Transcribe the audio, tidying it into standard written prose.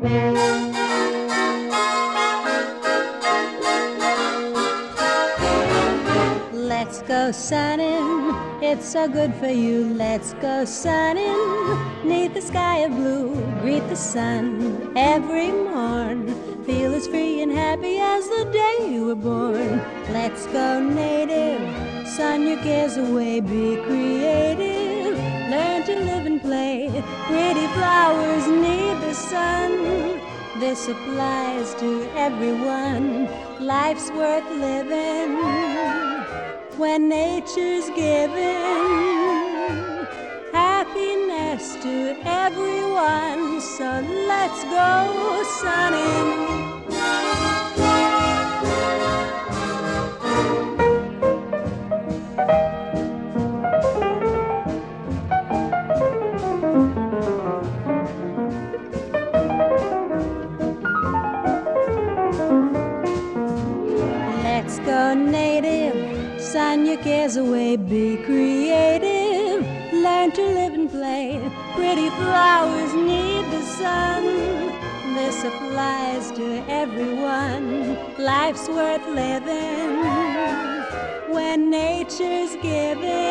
Let's go sunning, it's so good for you. Let's go sunning, neath the sky of blue. Greet the sun every morn. Feel as free and happy as the day you were born. Let's go native, sun your cares away. Be creative, learn to live and play. Pretty flowers need the sun. This applies to everyone. Life's worth living when nature's giving happiness to everyone. So let's go sunning. Let's go native, sun your cares away. Be creative, learn to live and play. Pretty flowers need the sun. This applies to everyone. Life's worth living when nature's giving